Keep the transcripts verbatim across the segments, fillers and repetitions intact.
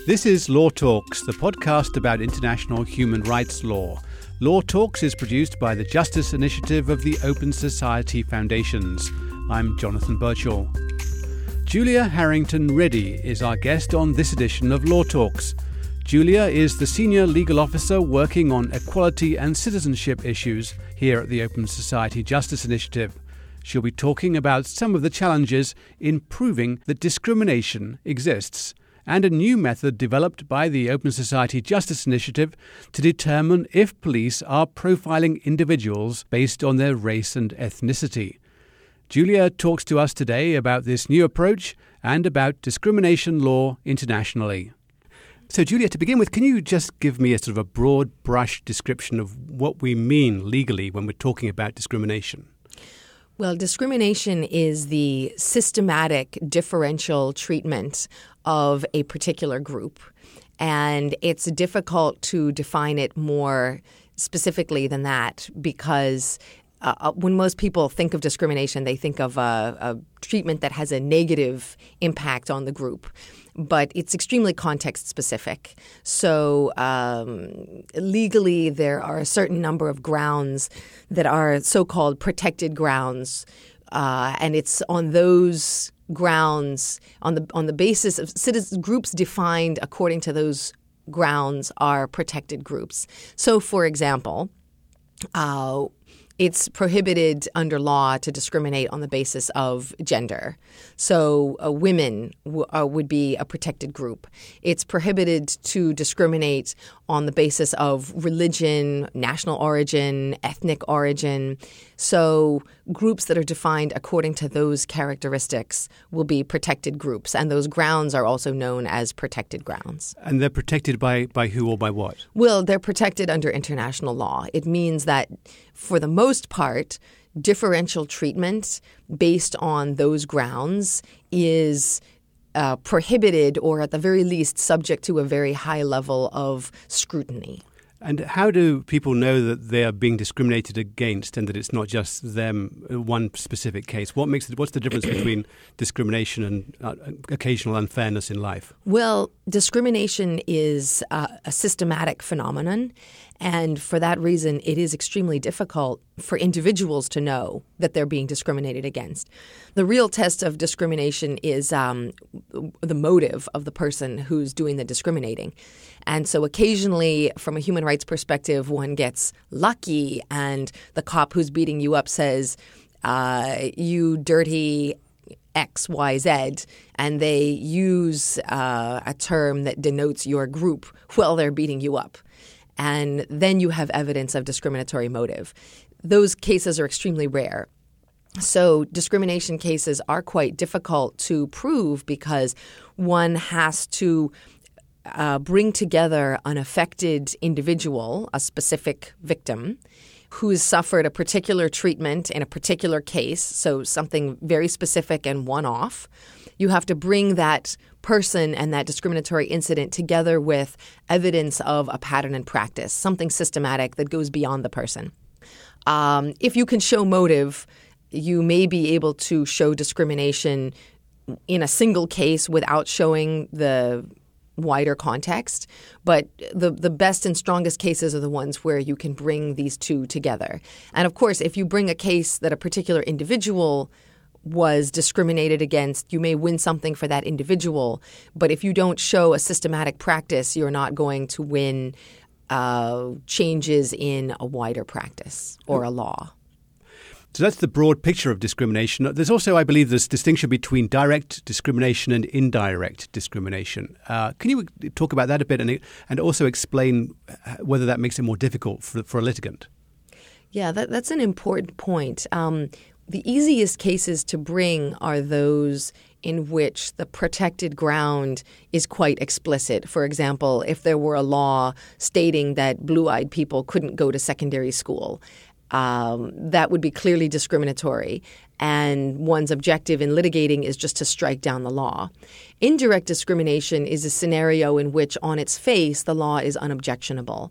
This is Law Talks, the podcast about international human rights law. Law Talks is produced by the Justice Initiative of the Open Society Foundations. I'm Jonathan Birchall. Julia Harrington Reddy is our guest on this edition of Law Talks. Julia is the Senior Legal Officer working on equality and citizenship issues here at the Open Society Justice Initiative. She'll be talking about some of the challenges in proving that discrimination exists and a new method developed by the Open Society Justice Initiative to determine if police are profiling individuals based on their race and ethnicity. Julia talks to us today about this new approach and about discrimination law internationally. So, Julia, to begin with, can you just give me a sort of a broad brush description of what we mean legally when we're talking about discrimination? Well, discrimination is the systematic differential treatment of a particular group, and it's difficult to define it more specifically than that because uh, when most people think of discrimination, they think of a, a treatment that has a negative impact on the group. But it's extremely context-specific. So um, legally, there are a certain number of grounds that are so-called protected grounds, uh, and it's on those grounds, on the on the basis of citizen groups defined according to those grounds are protected groups. So, for example, uh, it's prohibited under law to discriminate on the basis of gender. So uh, women w- uh, would be a protected group. It's prohibited to discriminate on the basis of religion, national origin, ethnic origin. So groups that are defined according to those characteristics will be protected groups. And those grounds are also known as protected grounds. And they're protected by, by who or by what? Well, they're protected under international law. It means that for the most part, differential treatment based on those grounds is uh, prohibited or at the very least subject to a very high level of scrutiny. And how do people know that they are being discriminated against and that it's not just them, one specific case? What makes it, what's the difference between discrimination and uh, occasional unfairness in life? Well, discrimination is uh, a systematic phenomenon. And for that reason, it is extremely difficult for individuals to know that they're being discriminated against. The real test of discrimination is um, the motive of the person who's doing the discriminating. And so occasionally, from a human rights perspective, one gets lucky and the cop who's beating you up says, uh, you dirty X, Y, Z, and they use uh, a term that denotes your group while they're beating you up. And then you have evidence of discriminatory motive. Those cases are extremely rare. So discrimination cases are quite difficult to prove because one has to uh, bring together an affected individual, a specific victim, who has suffered a particular treatment in a particular case, so something very specific and one-off. You have to bring that person and that discriminatory incident together with evidence of a pattern and practice, something systematic that goes beyond the person. Um, if you can show motive, you may be able to show discrimination in a single case without showing the wider context. But the, the best and strongest cases are the ones where you can bring these two together. And of course, if you bring a case that a particular individual was discriminated against, you may win something for that individual. But if you don't show a systematic practice, you're not going to win uh, changes in a wider practice or a law. So that's the broad picture of discrimination. There's also, I believe, this distinction between direct discrimination and indirect discrimination. Uh, can you talk about that a bit and, and also explain whether that makes it more difficult for, for a litigant? Yeah, that, that's an important point. Um, the easiest cases to bring are those in which the protected ground is quite explicit. For example, if there were a law stating that blue-eyed people couldn't go to secondary school, Um, that would be clearly discriminatory, and one's objective in litigating is just to strike down the law. Indirect discrimination is a scenario in which, on its face, the law is unobjectionable.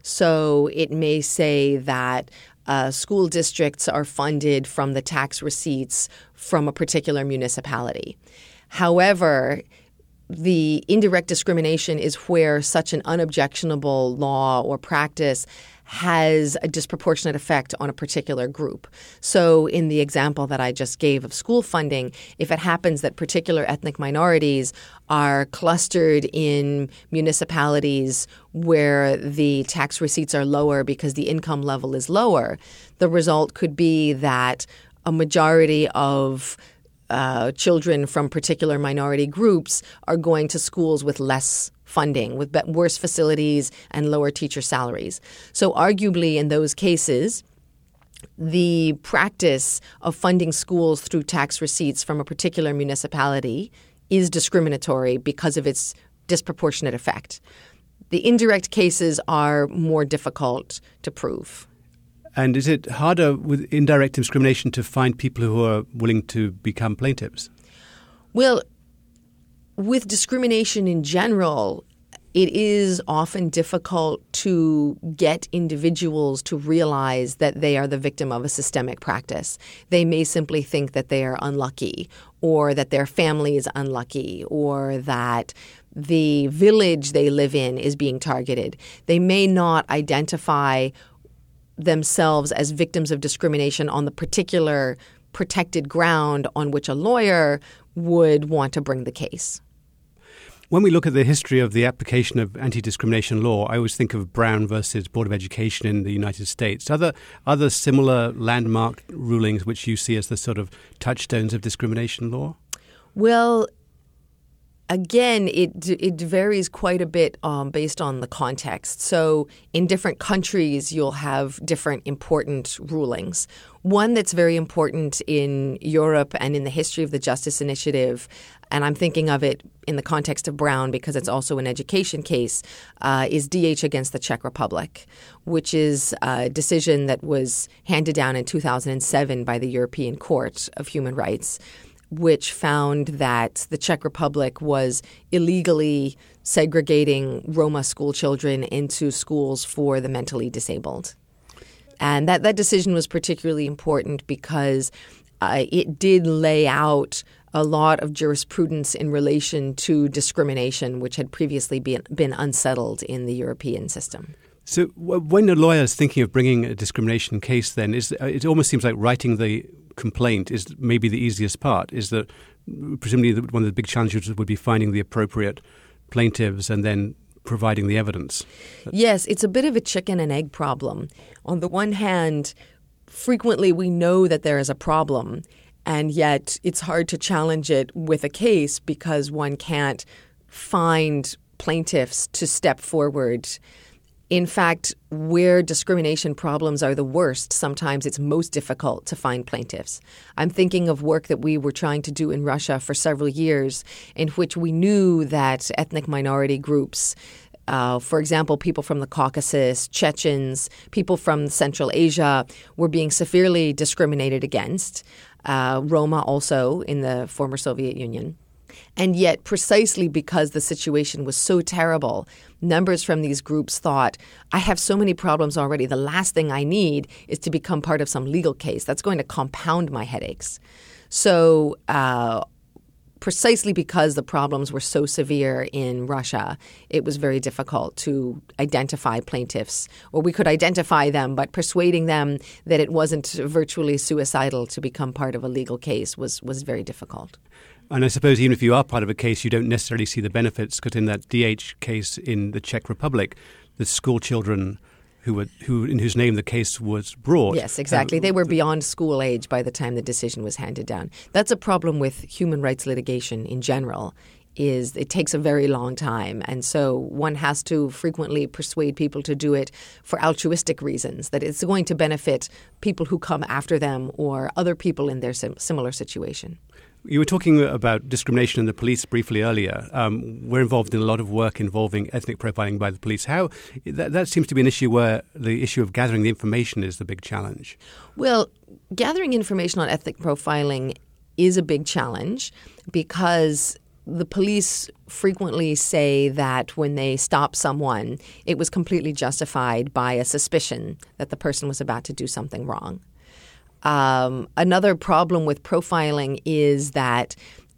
So it may say that uh, school districts are funded from the tax receipts from a particular municipality. However, the indirect discrimination is where such an unobjectionable law or practice has a disproportionate effect on a particular group. So in the example that I just gave of school funding, if it happens that particular ethnic minorities are clustered in municipalities where the tax receipts are lower because the income level is lower, the result could be that a majority of uh, children from particular minority groups are going to schools with less funding, with worse facilities and lower teacher salaries. So arguably in those cases, the practice of funding schools through tax receipts from a particular municipality is discriminatory because of its disproportionate effect. The indirect cases are more difficult to prove. And is it harder with indirect discrimination to find people who are willing to become plaintiffs? Well, with discrimination in general, it is often difficult to get individuals to realize that they are the victim of a systemic practice. They may simply think that they are unlucky, or that their family is unlucky, or that the village they live in is being targeted. They may not identify themselves as victims of discrimination on the particular protected ground on which a lawyer would want to bring the case. When we look at the history of the application of anti-discrimination law, I always think of Brown versus Board of Education in the United States. Other other similar landmark rulings which you see as the sort of touchstones of discrimination law? Well, again, it it varies quite a bit um, based on the context. So in different countries, you'll have different important rulings. One that's very important in Europe and in the history of the Justice Initiative, and I'm thinking of it in the context of Brown because it's also an education case, uh, is D H against the Czech Republic, which is a decision that was handed down in two thousand seven by the European Court of Human Rights, which found that the Czech Republic was illegally segregating Roma school children into schools for the mentally disabled. And that, that decision was particularly important because uh, it did lay out a lot of jurisprudence in relation to discrimination, which had previously been, been unsettled in the European system. So when a lawyer is thinking of bringing a discrimination case, then is it almost seems like writing the complaint is maybe the easiest part. Is that presumably one of the big challenges would be finding the appropriate plaintiffs and then providing the evidence? Yes, it's a bit of a chicken and egg problem. On the one hand, frequently we know that there is a problem, and yet it's hard to challenge it with a case because one can't find plaintiffs to step forward. In fact, where discrimination problems are the worst, sometimes it's most difficult to find plaintiffs. I'm thinking of work that we were trying to do in Russia for several years in which we knew that ethnic minority groups, uh, for example, people from the Caucasus, Chechens, people from Central Asia, were being severely discriminated against. Uh, Roma also in the former Soviet Union. And yet, precisely because the situation was so terrible, members from these groups thought, I have so many problems already. The last thing I need is to become part of some legal case. That's going to compound my headaches. So uh, precisely because the problems were so severe in Russia, it was very difficult to identify plaintiffs. Or we could identify them, but persuading them that it wasn't virtually suicidal to become part of a legal case was, was very difficult. And I suppose even if you are part of a case, you don't necessarily see the benefits, because in that D H case in the Czech Republic, the school children who were who in whose name the case was brought. Yes, exactly. Um, they were beyond school age by the time the decision was handed down. That's a problem with human rights litigation in general, is it takes a very long time. And so one has to frequently persuade people to do it for altruistic reasons, that it's going to benefit people who come after them or other people in their sim- similar situation. You were talking about discrimination in the police briefly earlier. Um, we're involved in a lot of work involving ethnic profiling by the police. How that, that seems to be an issue where the issue of gathering the information is the big challenge. Well, gathering information on ethnic profiling is a big challenge because the police frequently say that when they stop someone, it was completely justified by a suspicion that the person was about to do something wrong. Um, another problem with profiling is that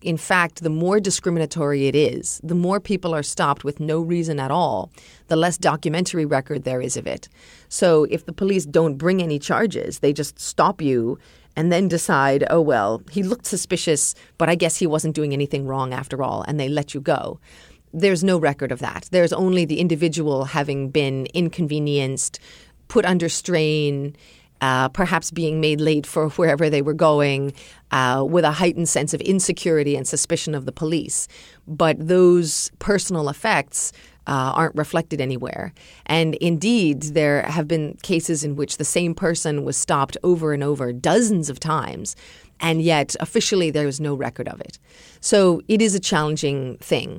in fact, the more discriminatory it is, the more people are stopped with no reason at all, the less documentary record there is of it. So if the police don't bring any charges, they just stop you and then decide, oh, well, he looked suspicious, but I guess he wasn't doing anything wrong after all, and they let you go. There's no record of that. There's only the individual having been inconvenienced, put under strain, uh, perhaps being made late for wherever they were going, uh, with a heightened sense of insecurity and suspicion of the police. But those personal effects Uh, aren't reflected anywhere. And indeed, there have been cases in which the same person was stopped over and over dozens of times, and yet officially there was no record of it. So it is a challenging thing.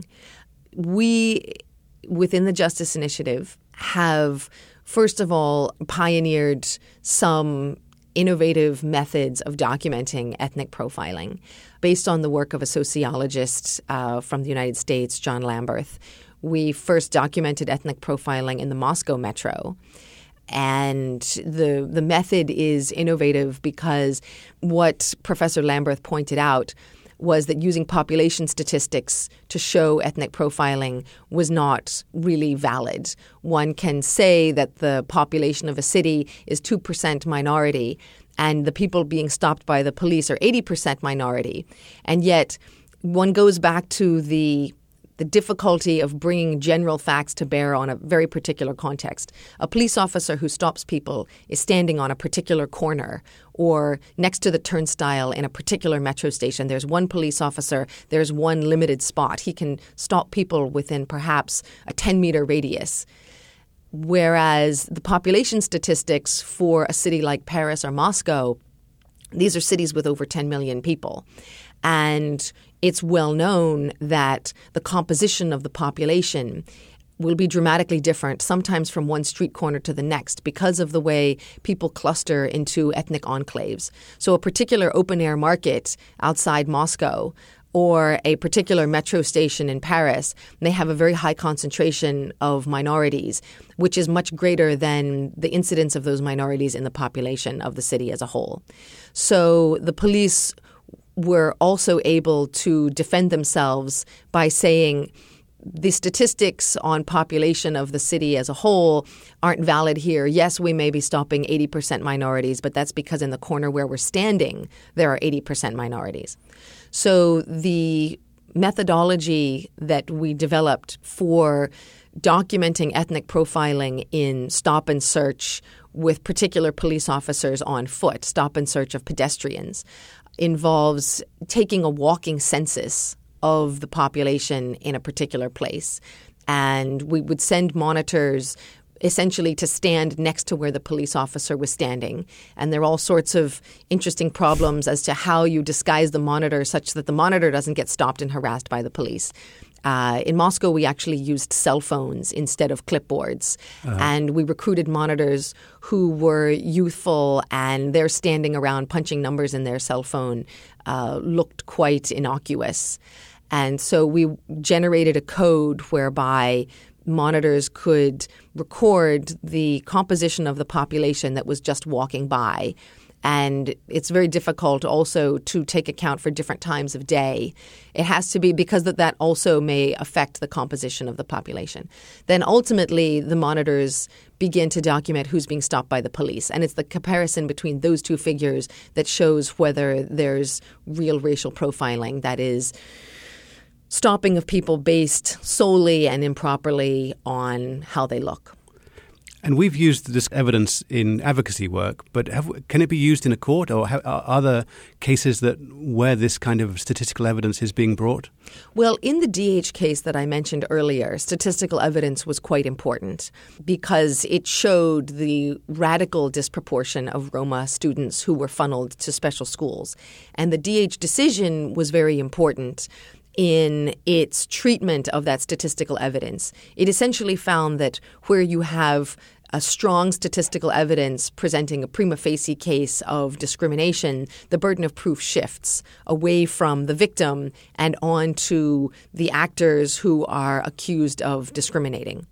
We, within the Justice Initiative, have, first of all, pioneered some innovative methods of documenting ethnic profiling based on the work of a sociologist uh, from the United States, John Lamberth. We first documented ethnic profiling in the Moscow metro. And the the method is innovative because what Professor Lamberth pointed out was that using population statistics to show ethnic profiling was not really valid. One can say that the population of a city is two percent minority and the people being stopped by the police are eighty percent minority. And yet one goes back to the the difficulty of bringing general facts to bear on a very particular context. A police officer who stops people is standing on a particular corner or next to the turnstile in a particular metro station. There's one police officer. There's one limited spot. He can stop people within perhaps a ten-meter radius. Whereas the population statistics for a city like Paris or Moscow, these are cities with over ten million people. And it's well known that the composition of the population will be dramatically different, sometimes from one street corner to the next, because of the way people cluster into ethnic enclaves. So a particular open-air market outside Moscow or a particular metro station in Paris may have a very high concentration of minorities, which is much greater than the incidence of those minorities in the population of the city as a whole. So the police were also able to defend themselves by saying the statistics on population of the city as a whole aren't valid here. Yes, we may be stopping eighty percent minorities, but that's because in the corner where we're standing, there are eighty percent minorities. So the methodology that we developed for documenting ethnic profiling in stop and search with particular police officers on foot, stop and search of pedestrians, involves taking a walking census of the population in a particular place. And we would send monitors essentially to stand next to where the police officer was standing. And there are all sorts of interesting problems as to how you disguise the monitor such that the monitor doesn't get stopped and harassed by the police. Uh, in Moscow, we actually used cell phones instead of clipboards. Uh-huh. And we recruited monitors who were youthful, and their standing around punching numbers in their cell phone uh, looked quite innocuous. And so we generated a code whereby monitors could record the composition of the population that was just walking by. And it's very difficult also to take account for different times of day. It has to be because that, that also may affect the composition of the population. Then ultimately, the monitors begin to document who's being stopped by the police. And it's the comparison between those two figures that shows whether there's real racial profiling, that is, stopping of people based solely and improperly on how they look. And we've used this evidence in advocacy work, but have, can it be used in a court, or have, are there cases that where this kind of statistical evidence is being brought? Well, in the D H case that I mentioned earlier, statistical evidence was quite important because it showed the radical disproportion of Roma students who were funneled to special schools. And the D H decision was very important in its treatment of that statistical evidence. It essentially found that where you have a strong statistical evidence presenting a prima facie case of discrimination, the burden of proof shifts away from the victim and on to the actors who are accused of discriminating.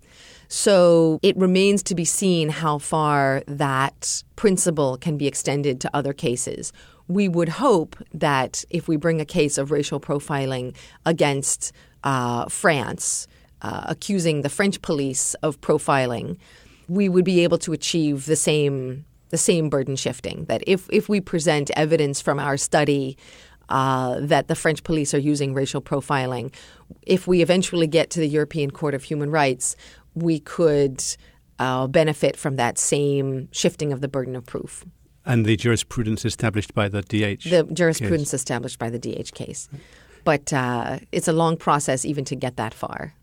So it remains to be seen how far that principle can be extended to other cases. we would hope that if we bring a case of racial profiling against uh, France, uh, accusing the French police of profiling, we would be able to achieve the same the same burden shifting. That if, if we present evidence from our study uh, that the French police are using racial profiling, if we eventually get to the European Court of Human Rights, we could uh, benefit from that same shifting of the burden of proof. And the jurisprudence established by the D H The jurisprudence case. established by the D H case. But uh, it's a long process even to get that far.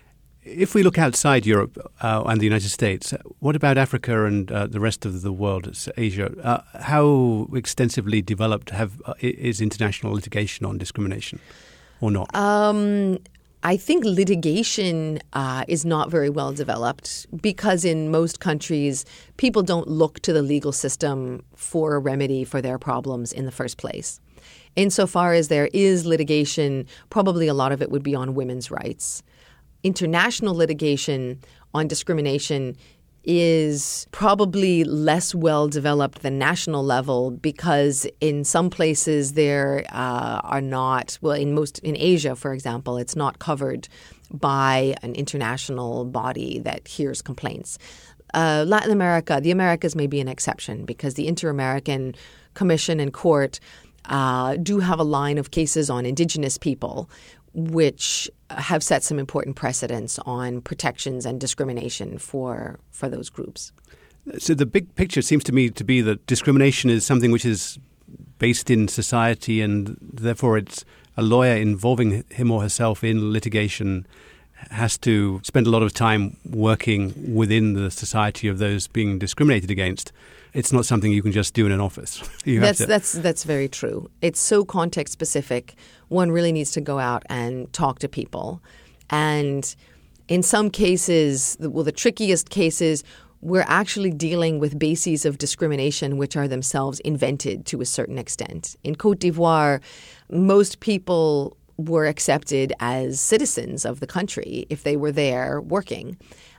If we look outside Europe uh, and the United States, what about Africa and uh, the rest of the world, Asia? Uh, how extensively developed have uh, is international litigation on discrimination or not? Um, I think litigation uh, is not very well developed because in most countries, people don't look to the legal system for a remedy for their problems in the first place. Insofar as there is litigation, probably a lot of it would be on women's rights. International litigation on discrimination is probably less well developed than national level because in some places there uh, are not, well, in most, in Asia, for example, it's not covered by an international body that hears complaints. Uh, Latin America, the Americas may be an exception because the Inter-American Commission and Court uh, do have a line of cases on indigenous people which have set some important precedents on protections and discrimination for for those groups. So the big picture seems to me to be that discrimination is something which is based in society, and therefore it's a lawyer involving him or herself in litigation has to spend a lot of time working within the society of those being discriminated against. It's not something you can just do in an office. You have that's to... that's that's very true. It's so context specific. One really needs to go out and talk to people. And in some cases, well, the trickiest cases, we're actually dealing with bases of discrimination which are themselves invented to a certain extent. In Côte d'Ivoire, most people were accepted as citizens of the country if they were there working.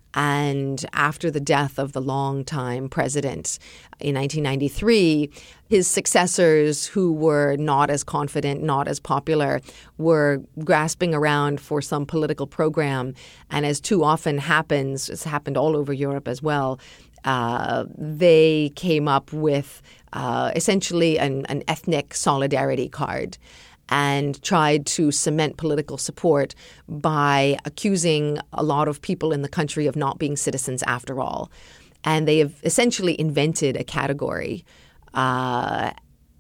And after the death of the longtime president in nineteen ninety-three, his successors, who were not as confident, not as popular, were grasping around for some political program. And as too often happens, it's happened all over Europe as well, uh, they came up with uh, essentially an, an ethnic solidarity card and tried to cement political support by accusing a lot of people in the country of not being citizens after all. And they have essentially invented a category uh,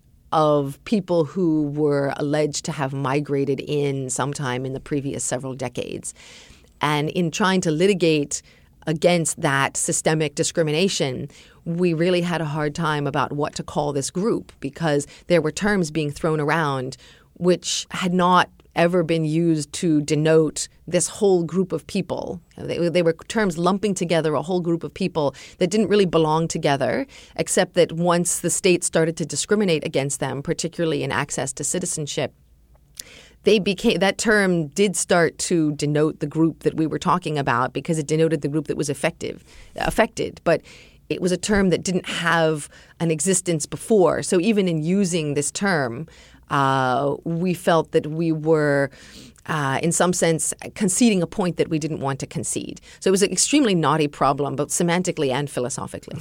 of people who were alleged to have migrated in sometime in the previous several decades. And in trying to litigate against that systemic discrimination, we really had a hard time about what to call this group because there were terms being thrown around which had not ever been used to denote this whole group of people. They, they were terms lumping together a whole group of people that didn't really belong together, except that once the state started to discriminate against them, particularly in access to citizenship, they became that term did start to denote the group that we were talking about because it denoted the group that was effective, affected. But it was a term that didn't have an existence before. So even in using this term, Uh, we felt that we were, uh, in some sense, conceding a point that we didn't want to concede. So it was an extremely knotty problem, both semantically and philosophically.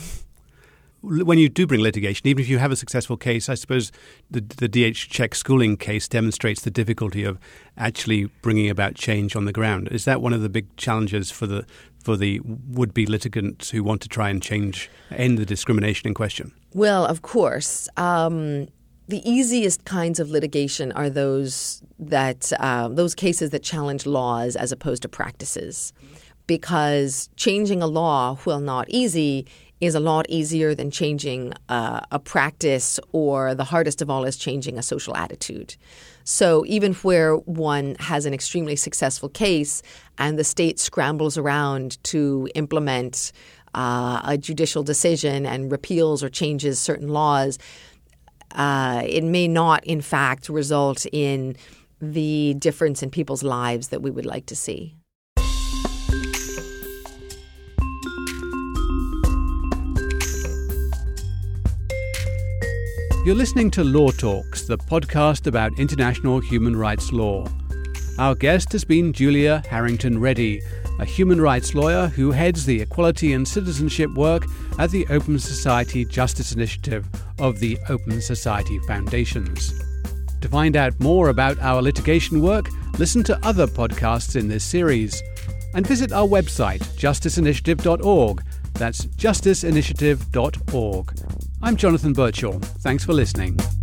When you do bring litigation, even if you have a successful case, I suppose the, the D H Czech schooling case demonstrates the difficulty of actually bringing about change on the ground. Is that one of the big challenges for the for the would-be litigants who want to try and change, end the discrimination in question? Well, of course. Um, The easiest kinds of litigation are those that uh, those cases that challenge laws as opposed to practices, because changing a law, while not easy, is a lot easier than changing uh, a practice, or the hardest of all is changing a social attitude. So even where one has an extremely successful case and the state scrambles around to implement uh, a judicial decision and repeals or changes certain laws, Uh, it may not, in fact, result in the difference in people's lives that we would like to see. You're listening to Law Talks, the podcast about international human rights law. Our guest has been Julia Harrington Reddy, a human rights lawyer who heads the equality and citizenship work at the Open Society Justice Initiative of the Open Society Foundations. To find out more about our litigation work, listen to other podcasts in this series, and visit our website, justice initiative dot org. That's justice initiative dot org. I'm Jonathan Birchall. Thanks for listening.